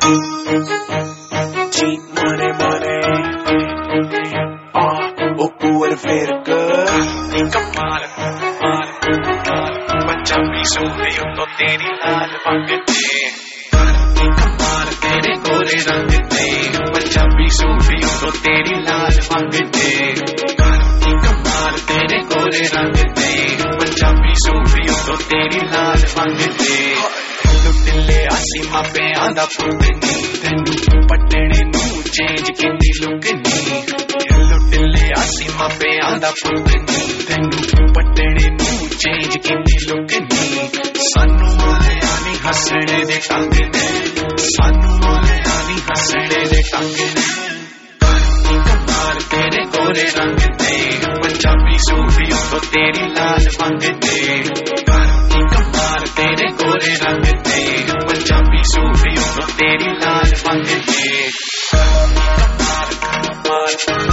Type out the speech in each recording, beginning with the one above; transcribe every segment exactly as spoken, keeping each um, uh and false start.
Cheap money, money. Ah, oh, what a verga. कमाल कमाल कमाल पंजाबी सूट तो तेरी लाल पग ते कमाल तेरे गोरे रंग ते पंजाबी सूट तो तेरी लाल पग ते कमाल तेरे गोरे रंग ते पंजाबी सूट तो तेरी लाल पग ते लुट ले आसी मापे आंदा पुत नी तेनू पटने नू चेंज किन्नी लुक नी लुट ले आसी मापे आंदा पुत नी तेनू पटने नू चेंज किन्नी लुक नी सानू मोले आनी हसने दे टंग ने सानू मोले आनी हसने दे टंग ने कमाल तेरे गोरे रंग ते पंजाबी सूट तो तेरी लाल पग ते कमाल तेरे गोरे रंग ते पंजाबी सूट तो तेरी लाल पग ते कमाल कमाल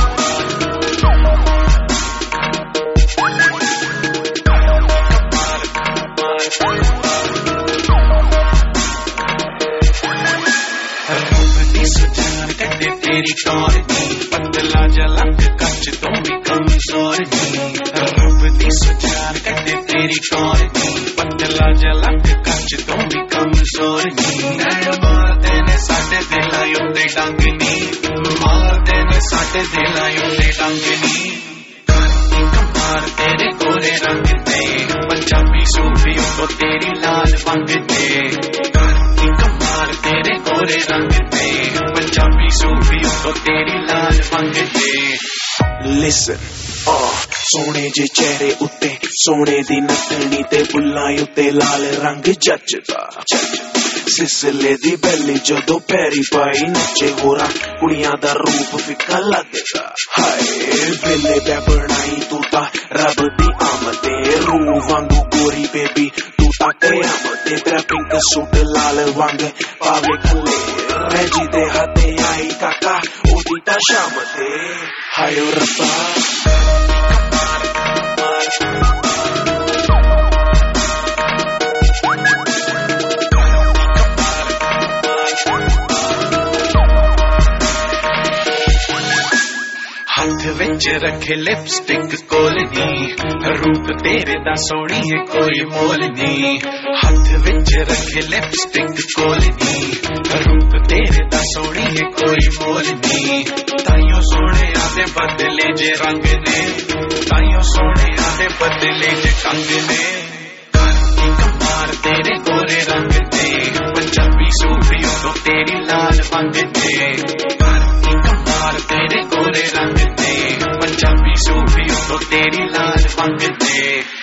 तेरी टौर दी पतला जलक कच तो भी कमजोर दी रब दी सुजान कटे तेरी टौर दी पतला जलक कच तो भी कमजोर दी नैन मारदे ने साडे दिलां उत्ते डंग नी मारदे ने साडे दिलां उत्ते डंग नी कमाल तेरे गोरे रंग ते पंजाबी सूट तो तेरी लाल पग ते कमाल तेरे गोरे रंग ते पंजाबी सूट तो तेरी लाल पग ते Listen, ah, सोने जे चेहरे उत्ते सोने दी नथनी ते बुल्लां उत्ते लाल रंग जचदा सिसले दी बैली जदों पैरी पाई नचे होरा कुड़ियां दा रूप फिक्का लगदा हाय बेले बै बनाई तू ता रब दी आमदे रूह वांगू गोरी बेबी तू ता कयामते तेरा पिंक सूट लाल वांग पावे खले रजी दे हथे आई काका ओदी ता शाम ते हाय ओ रब्बा हाथ विच रखे लिपस्टिक कोल नी रूप तेरे दा सोहणी है कोई मोल नी हाथ विच रखे लिपस्टिक कोल नी रूप तेरे दा सोहणी है कोई मोल नी ताइयों सोहणे आदे बदले जे रंग ने ताइयों सोहणे आदे बदले जे कंग ने कमाल तेरे गोरे रंग ते पंजाबी सूट तो तेरी लाल पग ते कमाल तेरे गोरे रंग ते पंजाबी सूट तो तेरी लाल पग ते